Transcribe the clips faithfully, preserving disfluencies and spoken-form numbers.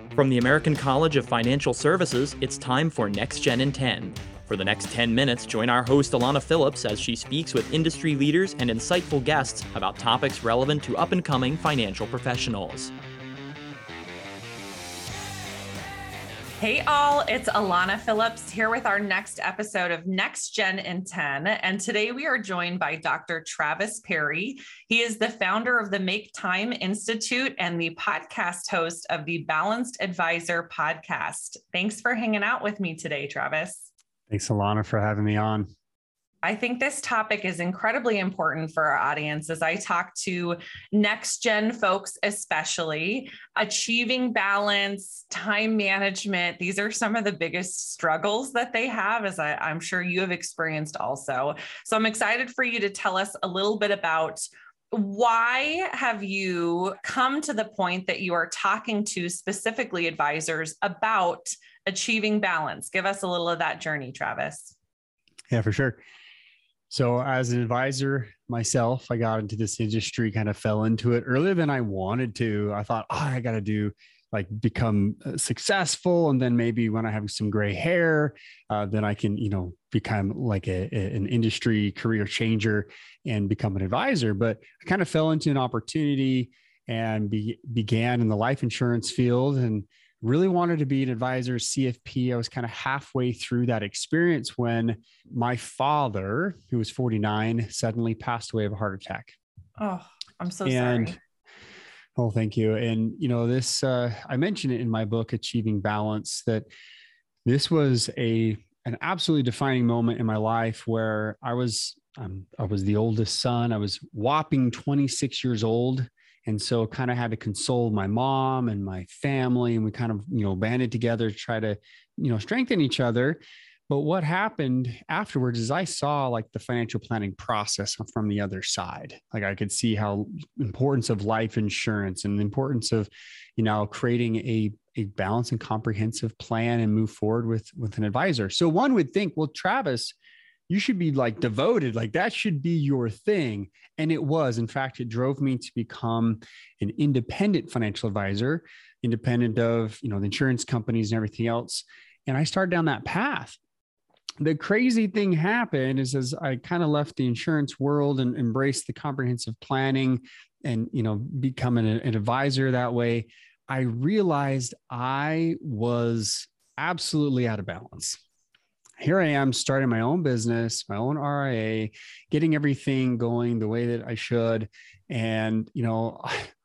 From the American College of Financial Services, it's time for Next Gen in ten. For the next ten minutes, join our host Alana Phillips as she speaks with industry leaders and insightful guests about topics relevant to up-and-coming financial professionals. Hey all, it's Alana Phillips here with our next episode of Next Gen in ten. And today we are joined by Doctor Travis Perry. He is the founder of the Make Time Institute and the podcast host of the Balanced Advisor podcast. Thanks for hanging out with me today, Travis. Thanks, Alana, for having me on. I think this topic is incredibly important for our audience as I talk to next gen folks, especially achieving balance, time management. These are some of the biggest struggles that they have, as I, I'm sure you have experienced also. So I'm excited for you to tell us a little bit about why have you come to the point that you are talking to specifically advisors about achieving balance? Give us a little of that journey, Travis. Yeah, for sure. So as an advisor myself, I got into this industry, kind of fell into it earlier than I wanted to. I thought, oh, I got to do like become successful. And then maybe when I have some gray hair, uh, then I can, you know, become like a, a, an industry career changer and become an advisor. But I kind of fell into an opportunity and be, began in the life insurance field and really wanted to be an advisor, C F P. I was kind of halfway through that experience when my father, who was forty-nine, suddenly passed away of a heart attack. Oh, I'm so and, sorry. Oh, thank you. And, you know, this, uh, I mentioned it in my book, Achieving Balance, that this was a, an absolutely defining moment in my life where I was, um, I was the oldest son. I was whopping twenty-six years old. And so kind of had to console my mom and my family. And we kind of, you know, banded together to try to, you know, strengthen each other. But what happened afterwards is I saw like the financial planning process from the other side. Like I could see how importance of life insurance and the importance of, you know, creating a, a balanced and comprehensive plan and move forward with, with an advisor. So one would think, well, Travis, you should be like devoted, like that should be your thing. And it was. In fact, it drove me to become an independent financial advisor, independent of, you know, the insurance companies and everything else. And I started down that path. The crazy thing happened is as I kind of left the insurance world and embraced the comprehensive planning and, you know, becoming an, an advisor that way, I realized I was absolutely out of balance. Here I am starting my own business, my own R I A, getting everything going the way that I should. And, you know,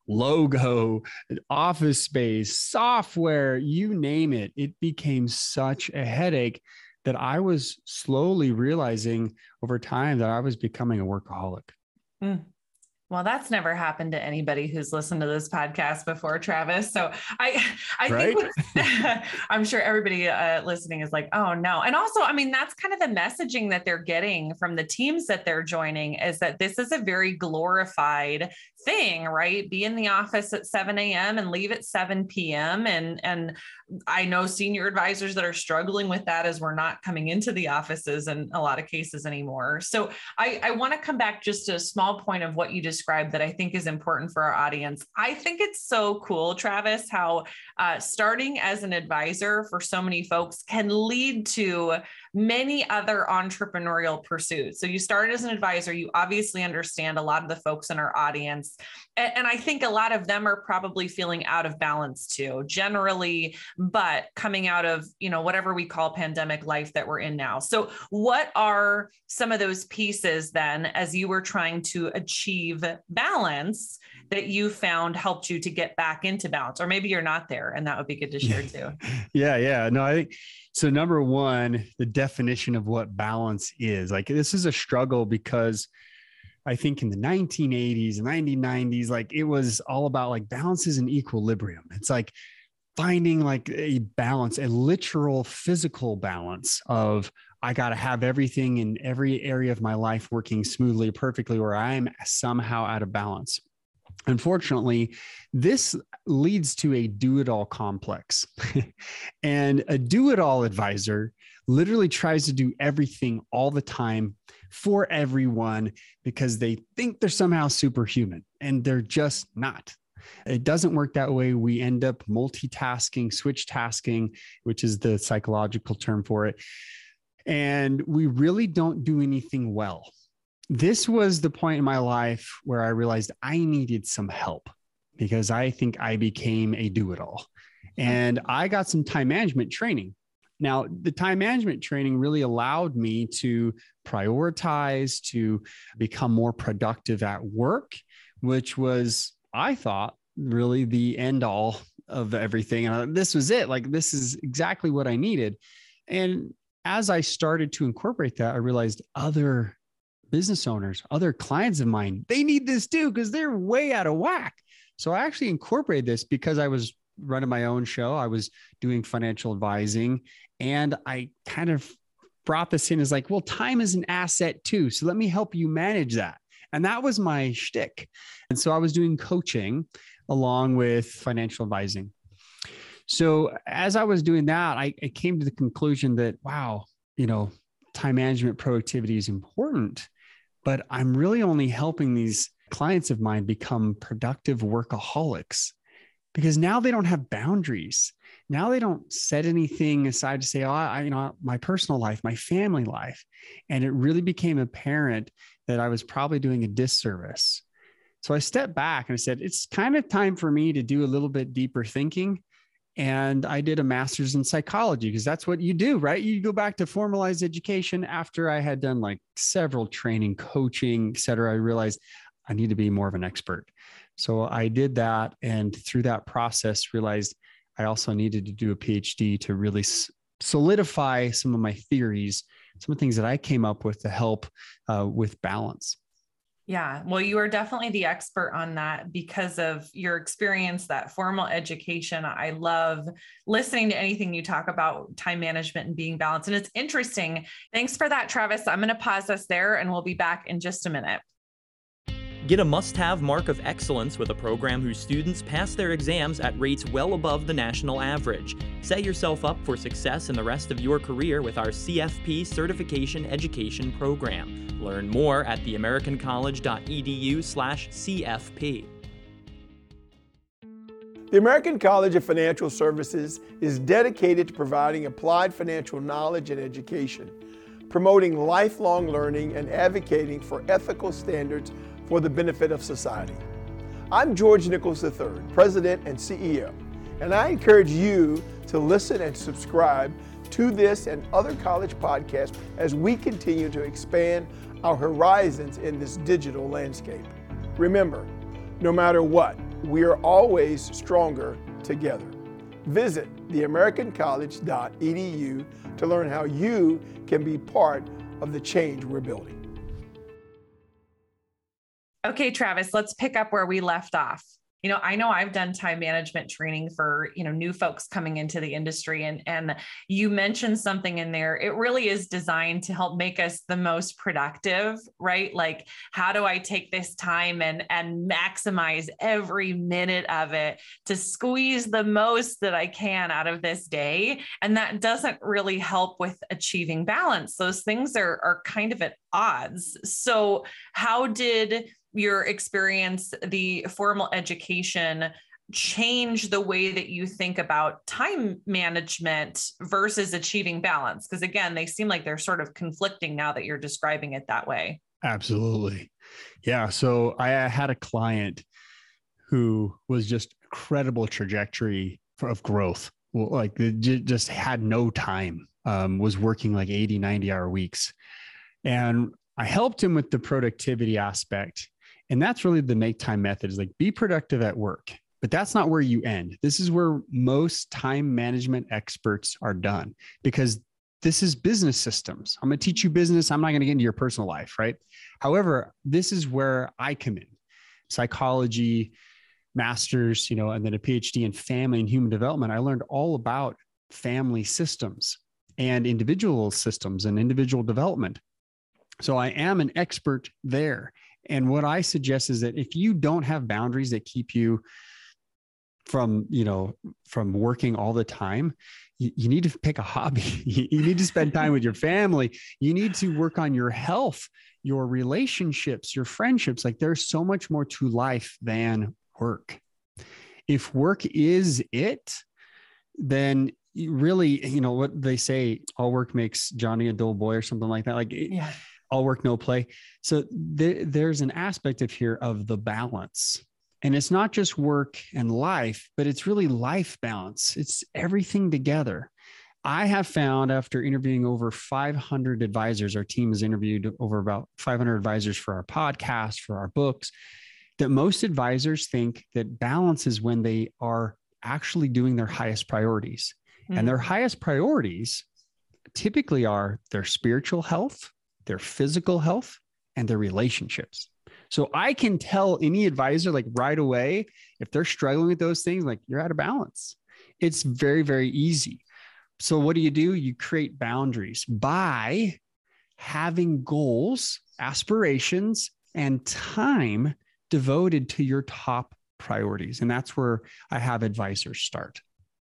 logo, office space, software, you name it. It became such a headache that I was slowly realizing over time that I was becoming a workaholic. Mm. Well, that's never happened to anybody who's listened to this podcast before, Travis. So I, I right? think I'm sure everybody uh, listening is like, oh no. And also, I mean, that's kind of the messaging that they're getting from the teams that they're joining is that this is a very glorified thing, right? Be in the office at seven a.m. and leave at seven p.m. And, and I know senior advisors that are struggling with that as we're not coming into the offices in a lot of cases anymore. So I, I want to come back just to a small point of what you described that I think is important for our audience. I think it's so cool, Travis, how uh, starting as an advisor for so many folks can lead to many other entrepreneurial pursuits. So you started as an advisor, you obviously understand a lot of the folks in our audience. And, and I think a lot of them are probably feeling out of balance too, generally, but coming out of, you know, whatever we call pandemic life that we're in now. So what are some of those pieces then, as you were trying to achieve balance, that you found helped you to get back into balance? Or maybe you're not there, and that would be good to share too. Yeah, yeah. No, I think so. Number one, the definition of what balance is. Like this is a struggle because I think in the nineteen eighties, nineteen nineties, like it was all about like balance is an equilibrium. It's like finding like a balance, a literal physical balance of I got to have everything in every area of my life working smoothly, perfectly, or I'm somehow out of balance. Unfortunately, this leads to a do-it-all complex. And a do-it-all advisor literally tries to do everything all the time for everyone because they think they're somehow superhuman, and they're just not. It doesn't work that way. We end up multitasking, switch tasking, which is the psychological term for it. And we really don't do anything well. This was the point in my life where I realized I needed some help because I think I became a do-it-all. And I got some time management training. Now, the time management training really allowed me to prioritize, to become more productive at work, which was, I thought, really the end all of everything. And this was it. Like, this is exactly what I needed. And as I started to incorporate that, I realized other business owners, other clients of mine, they need this too, because they're way out of whack. So I actually incorporated this because I was running my own show. I was doing financial advising, and I kind of brought this in as like, well, time is an asset too. So let me help you manage that. And that was my shtick. And so I was doing coaching along with financial advising. So as I was doing that, I, I came to the conclusion that, wow, you know, time management productivity is important, but I'm really only helping these clients of mine become productive workaholics because now they don't have boundaries. Now they don't set anything aside to say, oh, I, you know, my personal life, my family life. And it really became apparent that I was probably doing a disservice. So I stepped back and I said, it's kind of time for me to do a little bit deeper thinking. And I did a master's in psychology because that's what you do, right? You go back to formalized education. After I had done like several training, coaching, et cetera, I realized I need to be more of an expert. So I did that. And through that process, realized I also needed to do a PhD to really solidify some of my theories, some of the things that I came up with to help uh, with balance. Yeah, well, you are definitely the expert on that because of your experience, that formal education. I love listening to anything you talk about time management and being balanced. And it's interesting. Thanks for that, Travis. I'm going to pause us there and we'll be back in just a minute. Get a must-have mark of excellence with a program whose students pass their exams at rates well above the national average. Set yourself up for success in the rest of your career with our C F P Certification Education Program. Learn more at theamericancollege.edu slash CFP. The American College of Financial Services is dedicated to providing applied financial knowledge and education, promoting lifelong learning and advocating for ethical standards for the benefit of society. I'm George Nichols the third, President and C E O, and I encourage you to listen and subscribe to this and other college podcasts as we continue to expand our horizons in this digital landscape. Remember, no matter what, we are always stronger together. Visit the american college dot e d u to learn how you can be part of the change we're building. Okay, Travis, let's pick up where we left off. You know, I know I've done time management training for, you know, new folks coming into the industry, and, and you mentioned something in there. It really is designed to help make us the most productive, right? Like, how do I take this time and, and maximize every minute of it to squeeze the most that I can out of this day? And that doesn't really help with achieving balance. Those things are, are kind of at odds. So how did your experience, the formal education, change the way that you think about time management versus achieving balance? Because again, they seem like they're sort of conflicting now that you're describing it that way. Absolutely. Yeah. So I had a client who was just incredible trajectory of growth. Well, like they just had no time, um, was working like eighty, ninety hour weeks. And I helped him with the productivity aspect. And that's really the make time method, is like, be productive at work, but that's not where you end. This is where most time management experts are done, because this is business systems. I'm going to teach you business. I'm not going to get into your personal life, right? However, this is where I come in. Psychology, master's, you know, and then a PhD in family and human development. I learned all about family systems and individual systems and individual development. So I am an expert there. And what I suggest is that if you don't have boundaries that keep you from, you know, from working all the time, you, you need to pick a hobby. You, you need to spend time with your family. You need to work on your health, your relationships, your friendships. Like, there's so much more to life than work. If work is it, then really, you know, what they say, all work makes Johnny a dull boy or something like that. Like yeah. all work, no play. So there, there's an aspect of here of the balance. And it's not just work and life, but it's really life balance. It's everything together. I have found after interviewing over five hundred advisors, our team has interviewed over about five hundred advisors for our podcast, for our books, that most advisors think that balance is when they are actually doing their highest priorities. Mm-hmm. And their highest priorities typically are their spiritual health, their physical health, and their relationships. So I can tell any advisor like right away, if they're struggling with those things, like you're out of balance. It's very, very easy. So what do you do? You create boundaries by having goals, aspirations, and time devoted to your top priorities. And that's where I have advisors start.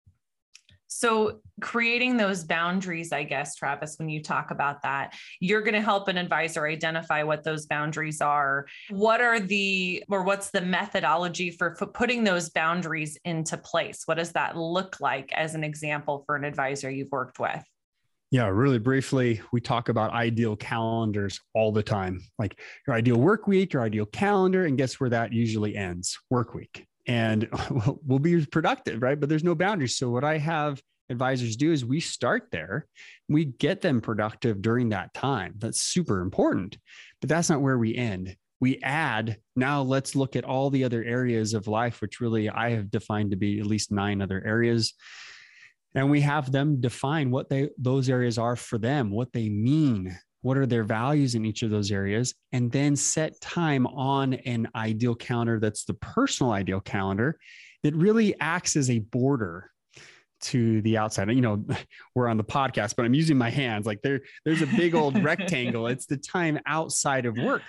So creating those boundaries, I guess, Travis, when you talk about that, you're going to help an advisor identify what those boundaries are. What are the, or what's the methodology for putting those boundaries into place? What does that look like as an example for an advisor you've worked with? Yeah, really briefly, we talk about ideal calendars all the time, like your ideal work week, your ideal calendar, and guess where that usually ends? Work week. And we'll be productive, right? But there's no boundaries. So what I have advisors do is we start there, we get them productive during that time. That's super important, but that's not where we end. We add, now let's look at all the other areas of life, which really I have defined to be at least nine other areas. And we have them define what they those areas are for them, what they mean, what are their values in each of those areas, and then set time on an ideal calendar that's the personal ideal calendar that really acts as a border to the outside. You know, we're on the podcast, but I'm using my hands. Like there, there's a big old rectangle. It's the time outside of work.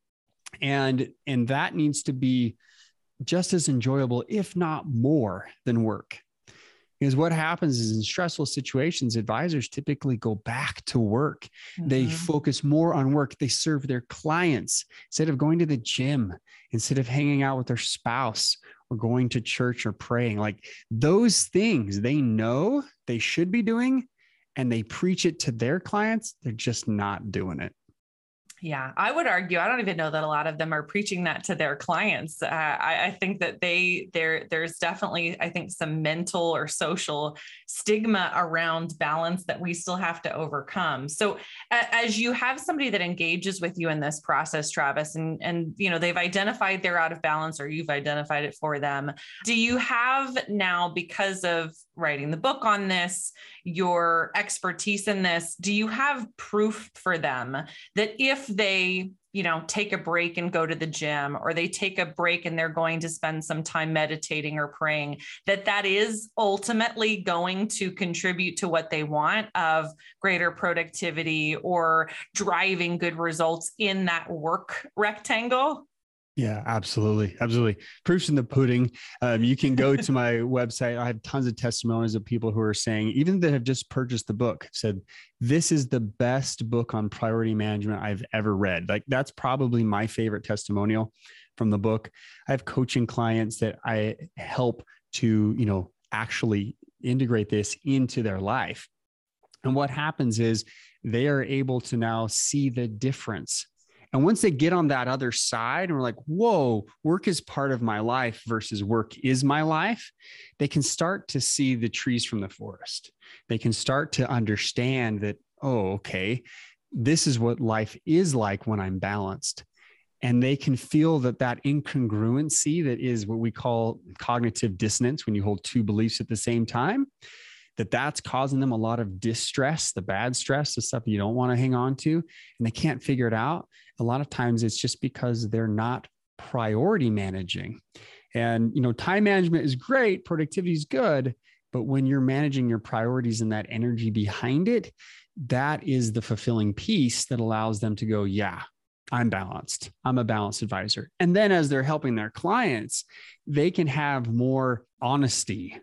And, and that needs to be just as enjoyable, if not more than work. Because what happens is in stressful situations, advisors typically go back to work. Mm-hmm. They focus more on work. They serve their clients instead of going to the gym, instead of hanging out with their spouse or going to church or praying. Like those things they know they should be doing and they preach it to their clients. They're just not doing it. Yeah, I would argue, I don't even know that a lot of them are preaching that to their clients. Uh, I, I think that they there there's definitely, I think, some mental or social stigma around balance that we still have to overcome. So uh, as you have somebody that engages with you in this process, Travis, and, and you know, they've identified they're out of balance or you've identified it for them, do you have now, because of writing the book on this, your expertise in this, do you have proof for them that if they, you know, take a break and go to the gym, or they take a break and they're going to spend some time meditating or praying, that that is ultimately going to contribute to what they want of greater productivity or driving good results in that work rectangle? Yeah, absolutely. Absolutely. Proof's in the pudding. Um, you can go to my website. I have tons of testimonies of people who are saying, even that have just purchased the book, said, this is the best book on priority management I've ever read. Like that's probably my favorite testimonial from the book. I have coaching clients that I help to, you know, actually integrate this into their life. And what happens is they are able to now see the difference. And once they get on that other side and we're like, whoa, work is part of my life versus work is my life, they can start to see the trees from the forest. They can start to understand that, oh, okay, this is what life is like when I'm balanced. And they can feel that that incongruency that is what we call cognitive dissonance, when you hold two beliefs at the same time, that that's causing them a lot of distress, the bad stress, the stuff you don't want to hang on to, and they can't figure it out. A lot of times it's just because they're not priority managing. And, you know, time management is great, productivity is good, but when you're managing your priorities and that energy behind it, that is the fulfilling piece that allows them to go, yeah, I'm balanced. I'm a balanced advisor. And then as they're helping their clients, they can have more honesty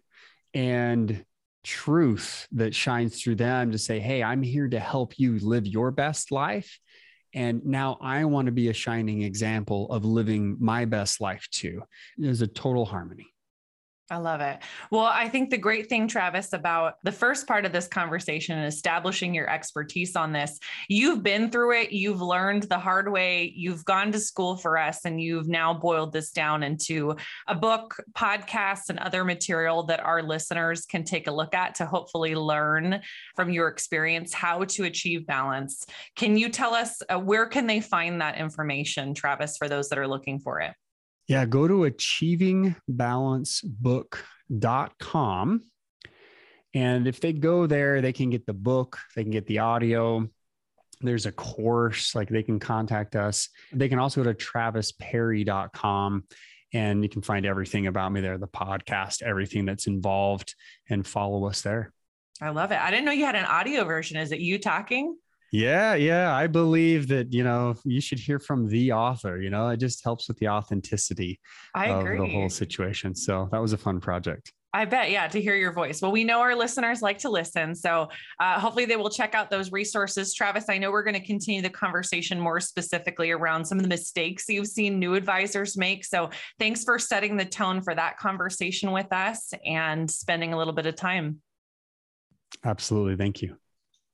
and truth that shines through them to say, hey, I'm here to help you live your best life. And now I want to be a shining example of living my best life too. There's a total harmony. I love it. Well, I think the great thing, Travis, about the first part of this conversation and establishing your expertise on this, you've been through it, you've learned the hard way, you've gone to school for us, and you've now boiled this down into a book, podcasts, and other material that our listeners can take a look at to hopefully learn from your experience how to achieve balance. Can you tell us uh, where can they find that information, Travis, for those that are looking for it? Yeah, go to achieving balance book dot com. And if they go there, they can get the book, they can get the audio. There's a course, like they can contact us. They can also go to travis perry dot com and you can find everything about me there, the podcast, everything that's involved, and follow us there. I love it. I didn't know you had an audio version. Is it you talking? Yeah, yeah. I believe that, you know, you should hear from the author, you know, it just helps with the authenticity I of agree. the whole situation. So that was a fun project. I bet. Yeah. To hear your voice. Well, we know our listeners like to listen. So uh, hopefully they will check out those resources. Travis, I know we're going to continue the conversation more specifically around some of the mistakes you've seen new advisors make. So thanks for setting the tone for that conversation with us and spending a little bit of time. Absolutely. Thank you.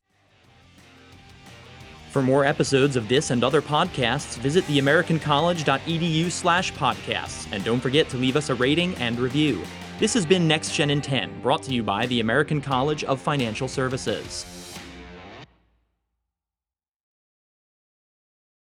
For more episodes of this and other podcasts, visit theamericancollege.edu slash podcasts. And don't forget to leave us a rating and review. This has been Next Gen in ten, brought to you by the American College of Financial Services.